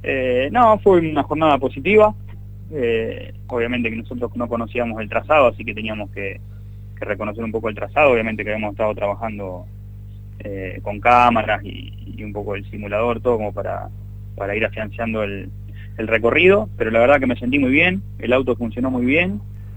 No, fue una jornada positiva. Obviamente que nosotros no conocíamos el trazado, así que teníamos que reconocer un poco el trazado. Obviamente que habíamos estado trabajando con cámaras y un poco el simulador, todo como para ir afianzando el recorrido, pero la verdad que me sentí muy bien, el auto funcionó muy bien,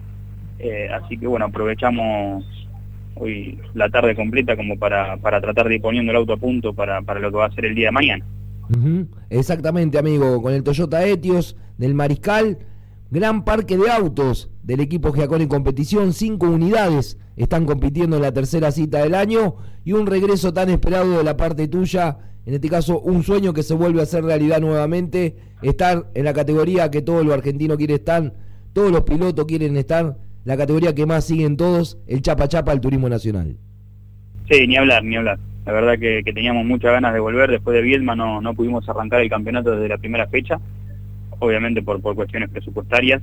así que bueno, aprovechamos hoy la tarde completa como para tratar de ir poniendo el auto a punto para lo que va a ser el día de mañana. Exactamente, amigo, con el Toyota Etios del Mariscal, gran parque de autos del equipo Giacone en competición, 5 unidades están compitiendo en la tercera cita del año y un regreso tan esperado de la parte tuya, en este caso un sueño que se vuelve a hacer realidad nuevamente, estar en la categoría que todo lo argentino quiere estar, todos los pilotos quieren estar, la categoría que más siguen todos, el chapa chapa del turismo nacional. Sí, ni hablar. La verdad que teníamos muchas ganas de volver. Después de Viedma no pudimos arrancar el campeonato desde la primera fecha, obviamente por cuestiones presupuestarias.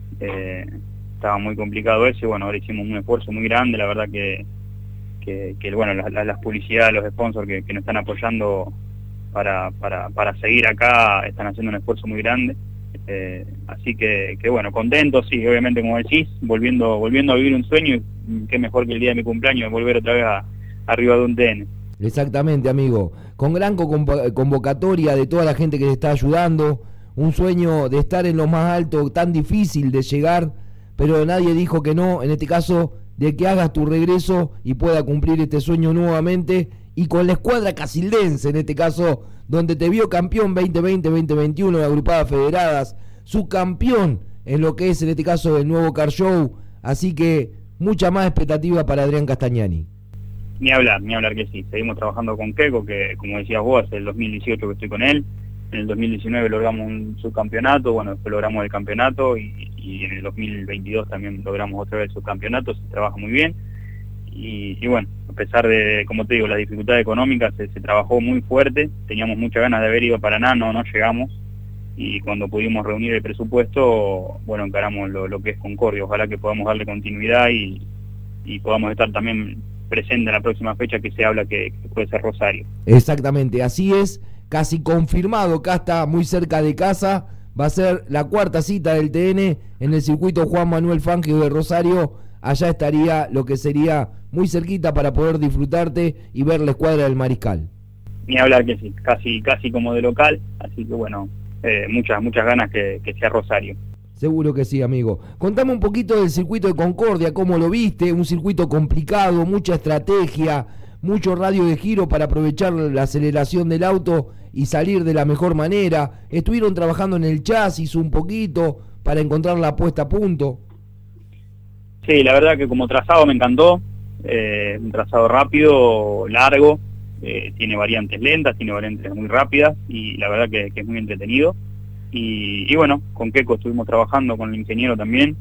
Estaba muy complicado eso, y bueno, ahora hicimos un esfuerzo muy grande. La verdad que bueno, las publicidades, los sponsors que nos están apoyando para seguir acá, están haciendo un esfuerzo muy grande. Así que bueno, contento, sí, obviamente, como decís, volviendo a vivir un sueño, y qué mejor que el día de mi cumpleaños volver otra vez arriba de un TN. Exactamente, amigo, con gran convocatoria de toda la gente que te está ayudando, un sueño de estar en lo más alto, tan difícil de llegar, pero nadie dijo que no, en este caso, de que hagas tu regreso y pueda cumplir este sueño nuevamente, y con la escuadra casildense, en este caso, donde te vio campeón 2020-2021 de agrupadas federadas, subcampeón en lo que es, en este caso, el nuevo Car Show, así que mucha más expectativa para Adrián Castagnani. Ni hablar que sí. Seguimos trabajando con Keco, que como decías vos, hace el 2018 que estoy con él. En el 2019 logramos un subcampeonato, bueno, después logramos el campeonato y en el 2022 también logramos otra vez el subcampeonato. Se trabaja muy bien y bueno, a pesar de, como te digo, las dificultades económicas, se trabajó muy fuerte. Teníamos muchas ganas de haber ido a Paraná, no llegamos, y cuando pudimos reunir el presupuesto, bueno, encaramos lo que es Concordia. Ojalá que podamos darle continuidad y podamos estar también presente en la próxima fecha, que se habla que puede ser Rosario. Exactamente, así es, casi confirmado, acá está muy cerca de casa, va a ser la cuarta cita del TN en el circuito Juan Manuel Fangio de Rosario. Allá estaría lo que sería muy cerquita para poder disfrutarte y ver la escuadra del Mariscal. Ni hablar que sí, casi como de local, así que bueno, muchas ganas que sea Rosario. Seguro que sí, amigo. Contame un poquito del circuito de Concordia, cómo lo viste, un circuito complicado, mucha estrategia, mucho radio de giro para aprovechar la aceleración del auto y salir de la mejor manera. Estuvieron trabajando en el chasis un poquito para encontrar la puesta a punto. Sí, la verdad que como trazado me encantó, un trazado rápido, largo, tiene variantes lentas, tiene variantes muy rápidas, y la verdad que es muy entretenido. Y bueno, con Keco estuvimos trabajando, con el ingeniero también.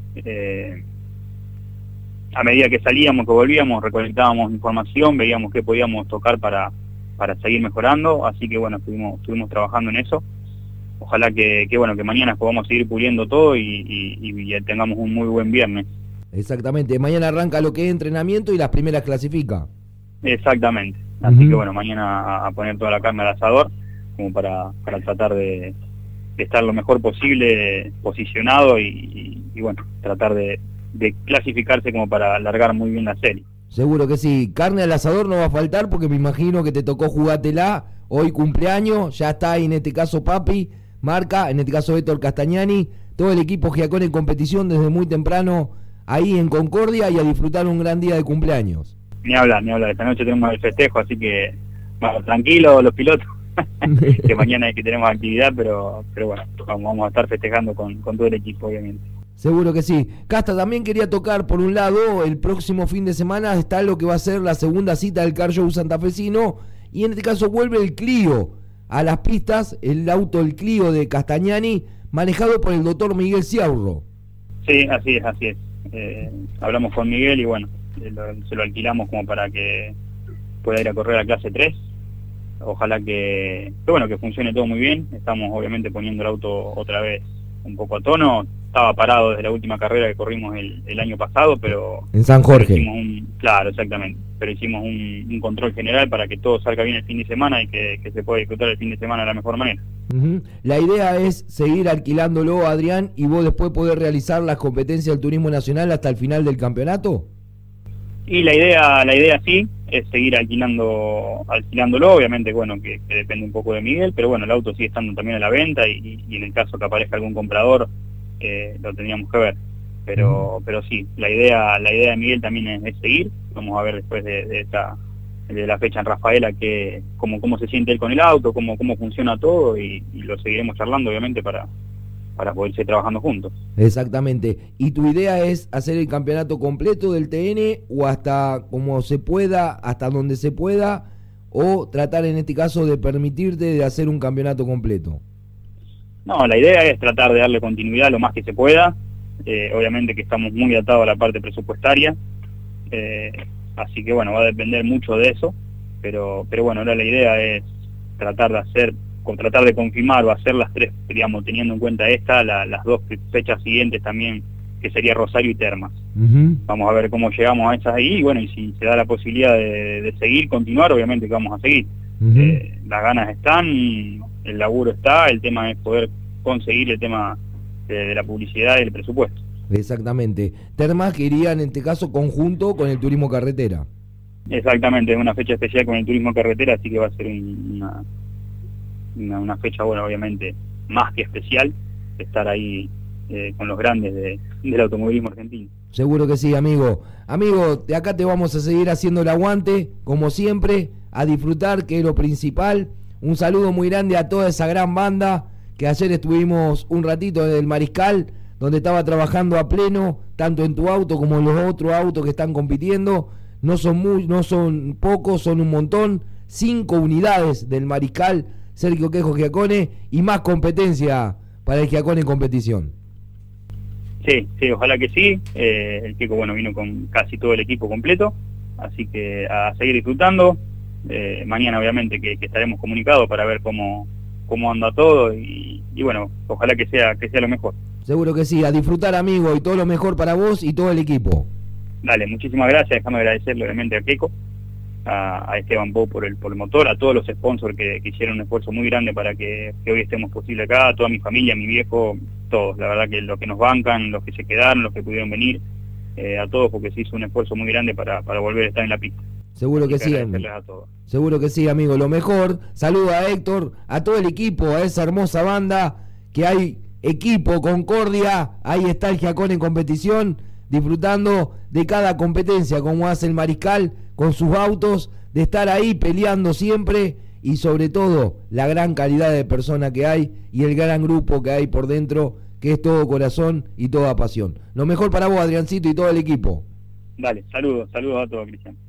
A medida que salíamos, que volvíamos, recolectábamos información, veíamos qué podíamos tocar para seguir mejorando, así que bueno, estuvimos trabajando en eso. Ojalá que bueno, que mañana podamos seguir puliendo todo y tengamos un muy buen viernes. Exactamente, mañana arranca lo que es entrenamiento y las primeras clasifica. Exactamente, así que bueno, mañana a poner toda la carne al asador, como para tratar de estar lo mejor posible posicionado y bueno, tratar de clasificarse como para alargar muy bien la serie. Seguro que sí, carne al asador no va a faltar porque me imagino que te tocó jugátela, hoy cumpleaños, ya está ahí en este caso Papi, Marca, en este caso Héctor Castagnani, todo el equipo Giacone en competición desde muy temprano ahí en Concordia y a disfrutar un gran día de cumpleaños. Ni hablar, esta noche tenemos el festejo, así que bueno, tranquilos los pilotos. Que mañana es que tenemos actividad, pero bueno, vamos a estar festejando con todo el equipo, obviamente. Seguro que sí. Casta, también quería tocar, por un lado, el próximo fin de semana está lo que va a ser la segunda cita del Car Show santafesino, y en este caso vuelve el Clio a las pistas, el auto, el Clio de Castagnani, manejado por el doctor Miguel Ciaurro. Sí, así es. Hablamos con Miguel y bueno, se lo alquilamos como para que pueda ir a correr a clase 3. Ojalá que funcione todo muy bien. Estamos obviamente poniendo el auto otra vez un poco a tono. estaba parado desde la última carrera que corrimos el año pasado, pero... En San Jorge. Claro, exactamente, pero hicimos un control general para que todo salga bien el fin de semana y que se pueda disfrutar el fin de semana de la mejor manera. La idea es seguir alquilándolo, Adrián, y vos después poder realizar las competencias del turismo nacional hasta el final del campeonato. Y la idea sí, es seguir alquilándolo, obviamente, bueno, que depende un poco de Miguel, pero bueno, el auto sigue estando también a la venta y en el caso que aparezca algún comprador, lo tendríamos que ver. Pero sí, la idea de Miguel también es seguir. Vamos a ver después de la fecha en Rafaela cómo se siente él con el auto, cómo funciona todo y lo seguiremos charlando, obviamente, para poder seguir trabajando juntos. Exactamente. ¿Y tu idea es hacer el campeonato completo del TN o hasta como se pueda, hasta donde se pueda, o tratar en este caso de permitirte de hacer un campeonato completo? No, la idea es tratar de darle continuidad lo más que se pueda. Obviamente que estamos muy atados a la parte presupuestaria, así que bueno, va a depender mucho de eso, pero bueno, ahora la idea es tratar de confirmar o hacer las tres, digamos, teniendo en cuenta las dos fechas siguientes también, que sería Rosario y Termas. Vamos a ver cómo llegamos a esas ahí, y bueno, y si se da la posibilidad de seguir, continuar, obviamente que vamos a seguir. Las ganas están, el laburo está, el tema es poder conseguir el tema de la publicidad y el presupuesto. Exactamente. Termas que iría en este caso conjunto con el turismo carretera. Exactamente, es una fecha especial con el turismo carretera, así que va a ser una fecha, bueno, obviamente más que especial, estar ahí con los grandes del automovilismo argentino. Seguro que sí, amigo. Amigo, de acá te vamos a seguir haciendo el aguante, como siempre, a disfrutar, que es lo principal. Un saludo muy grande a toda esa gran banda, que ayer estuvimos un ratito en el Mariscal, donde estaba trabajando a pleno, tanto en tu auto como en los otros autos que están compitiendo. No son pocos, son un montón. 5 unidades del Mariscal Sergio Quejo Giacone y más competencia para el Giacone en competición. Sí, ojalá que sí. El Queco, bueno, vino con casi todo el equipo completo, así que a seguir disfrutando. Mañana obviamente que estaremos comunicados para ver cómo anda todo y bueno, ojalá que sea lo mejor. Seguro que sí, a disfrutar, amigo, y todo lo mejor para vos y todo el equipo. Dale, muchísimas gracias, déjame agradecerle obviamente a Queco, a Esteban Pou por el motor, a todos los sponsors que hicieron un esfuerzo muy grande para que hoy estemos posible acá, a toda mi familia, a mi viejo, todos, la verdad que los que nos bancan, los que se quedaron, los que pudieron venir, a todos, porque se hizo un esfuerzo muy grande para volver a estar en la pista. Seguro que sí, amigo. Seguro que sí, amigo. Lo mejor, saludo a Héctor, a todo el equipo, a esa hermosa banda, que hay equipo, Concordia, ahí está el Giacone en competición, disfrutando de cada competencia, como hace el Mariscal con sus autos, de estar ahí peleando siempre y sobre todo la gran calidad de persona que hay y el gran grupo que hay por dentro, que es todo corazón y toda pasión. Lo mejor para vos, Adriancito, y todo el equipo. Dale, saludos a todos, Cristian.